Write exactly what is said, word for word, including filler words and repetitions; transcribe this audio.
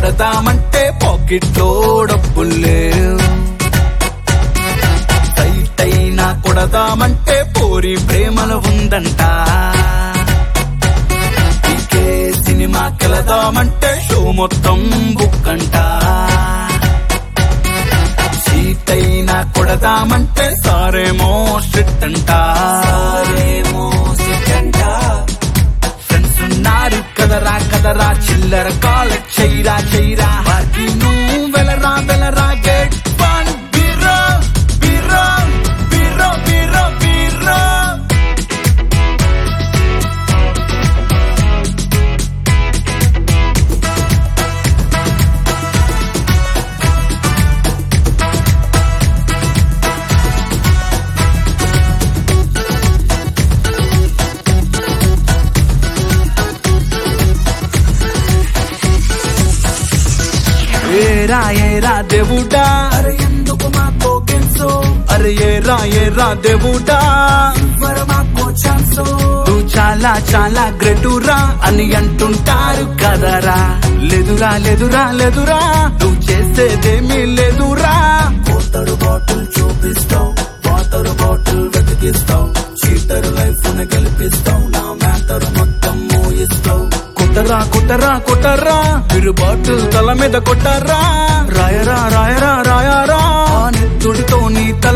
కొడదామంటే పాకెట్లో డబ్బులేవు, సైట్ అయినా కొడదామంటే పోరి ప్రేమలో ఉందంట, ఇంకే సినిమాకెళదామంటే షో మొత్తం బుక్ అంట, సీట్ అయినా కొడదామంటే సారేమో స్ట్రిక్ట్ అంట, ఫ్రెండ్స్ ఉన్నారు కదరా కదరా చిల్లర కాలెక్ట్ చెయ్యరా చెయ్యరా, వారికి నువ్వు వెలరా వెలరా గెట్ ఫన్ బిర్రో బిర్రో బిర్రో బిర్రో బిర్రో. ఏరా ఏరా దేవుడా అరే ఎందుకు మాకో గెలుసో, అరే ఏరా ఏరా దేవుడా ఇవ్వరు మాకో ఛాన్సో, నువ్వు చాలా చాలా గ్రేటురా అని అంటుంటారు కదరా, లేదురా లేదురా లేదురా నువ్వు చేసేదేమీ లేదురా, పోతరు బాటిల్ చూపిస్తావు పోతరు బాటిల్ వెతికిస్తావు, చీటర్ లైఫ్ ను గెలిపిస్తావు, నా మ్యాటర్ మొత్తం మోయిస్తావు, కొట్టరా కొట్టరా కొట్టరా మీరు బాటిల్ తల మీద కొట్టరా, రాయరా రాయరా రాయరా నెత్తుడితో నీ